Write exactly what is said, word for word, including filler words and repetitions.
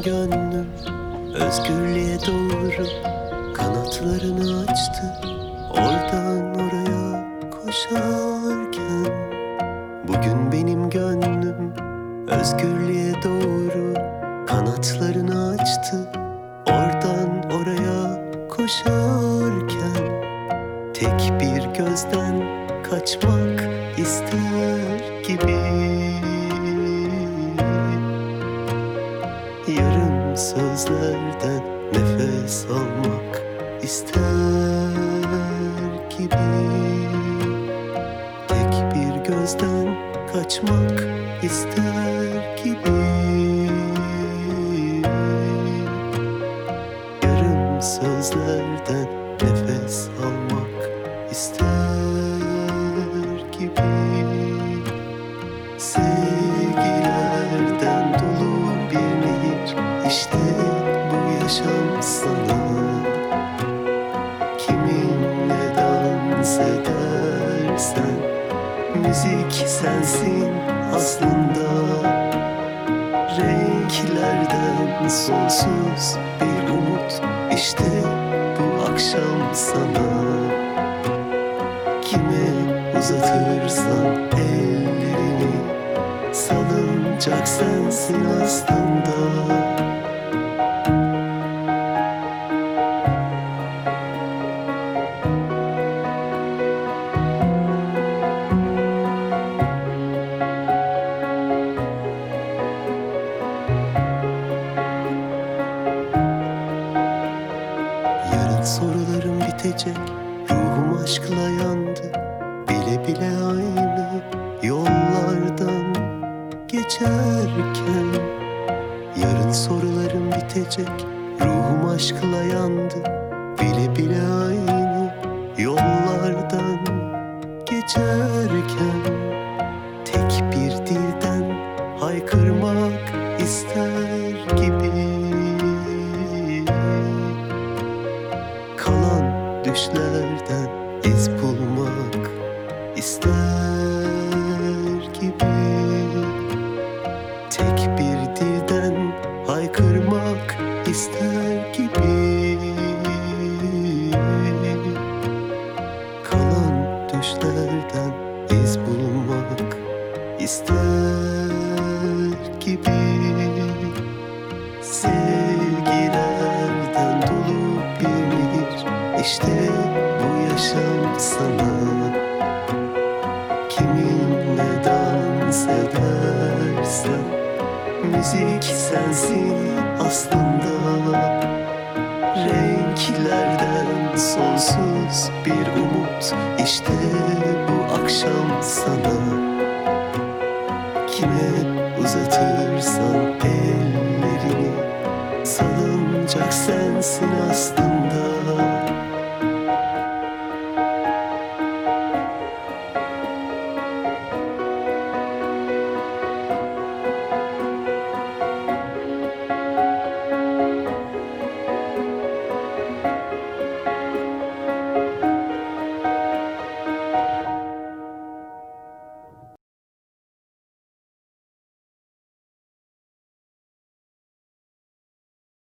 gönlüm özgürlüğe doğru kanatlarını açtı. Oradan oraya koşarken bugün benim gönlüm özgürlüğe doğru kanatlarını açtı. Oradan oraya koşarken tek bir gözden kaçmak ister gibi, yarım sözlerden nefes almak ister gibi, tek bir gözden kaçmak ister gibi, yarım sözlerden nefes almak ister gibi. Sevgilerden dolu bir nehir, işte bu yaşam sana. Kiminle dans edersen müzik sensin aslında. Renklerden sonsuz bir umut, işte bu akşam sana. Kime uzatırsan ellerini, salıncak sensin aslında. Yarın sorularım bitecek, ruhum aşkla yandı. Bile bile aynı yollardan geçerken. Yarın sorularım bitecek, ruhum aşkla yandı. Bile bile aynı yollardan geçerken tek bir dilden haykırmak ister gibi, kalan düşlerden iz bulmak ister gibi, tek bir dilden haykırmak ister gibi, kalan düşlerden iz bulmak ister gibi. Sevgilerden dolu bir nehir, işte bu yaşam sana. Kiminle dans edersen müzik sensin aslında. Renklerden sonsuz bir umut, işte bu akşam sana. Kime uzatırsan ellerini, salıncak sensin aslında.